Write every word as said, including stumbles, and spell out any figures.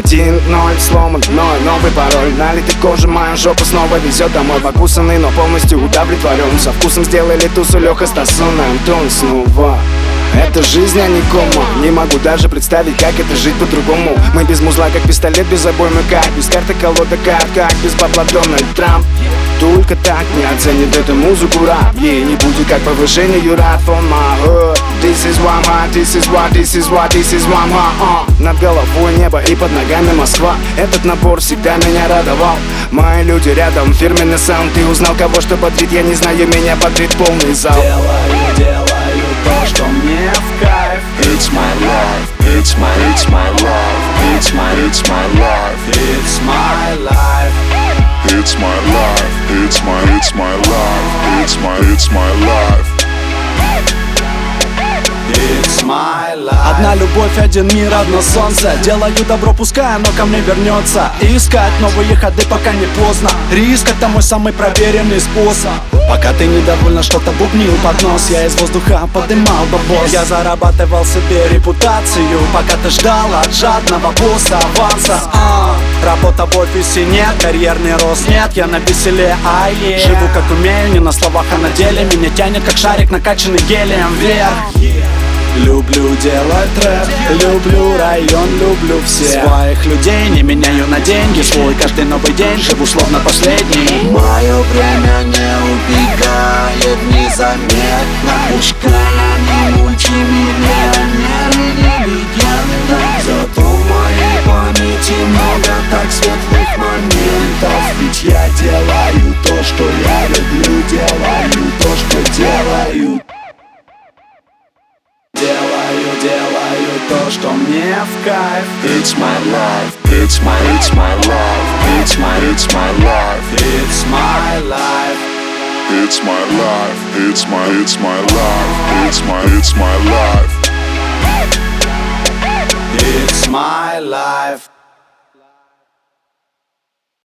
Один ноль сломан мной, новый пароль. Налитый кожи, моя жопа снова везет домой. Покусанный, но полностью удовлетворен. Со вкусом сделали тусу Леха, Стасон и Антон снова. Это жизнь, а не кома. Не могу даже представить, как это жить по-другому. Мы без музла, как пистолет, без обоймы, как без карты, колода карт, как без бабла Дональд Трамп. Только так не оценит эту музыку рап. Ей не будет как повышение, you ride for my hood. This is one heart, this is what, this is what, this is one heart uh. Над головой небо и под ногами Москва. Этот набор всегда меня радовал. Мои люди рядом, фирменный саунд. Ты узнал, кого что бодрит, я не знаю, меня бодрит полный зал. Делаю, делаю то, что мне в кайф. It's my life, it's my, it's my life. It's my, it's my life. It's my life. It's my life, it's my, it's my life. It's my, it's my life. It's my life. Одна любовь, один мир, одно солнце. Делаю добро, пускай оно ко мне вернется. И искать новые ходы, пока не поздно. Риск — это мой самый проверенный способ. Пока ты недовольна, что-то бубнил под нос, я из воздуха подымал бабос. Я зарабатывал себе репутацию, пока ты ждал от жадного босса аванса. а, Работа в офисе нет, карьерный рост нет, я на веселе, а yeah. Живу как умею, не на словах, а на деле. Меня тянет как шарик, накачанный гелием вверх. Люблю делать рэп, люблю район, люблю всех своих людей. Не меняю на деньги, свой каждый новый день живу словно последний. Мое время не убегает незаметно. Пускай они мультимиллионеры, не легенда. Зато в моей памяти много так светлых моментов. Ведь я делаю то, что я люблю, делаю то, что делаю. Делаю, делаю то, что мне в кайф. It's my life, it's my, it's my life. It's my, it's my life. It's my life. It's my life, it's my, it's my life. It's my, it's my life. It's my life.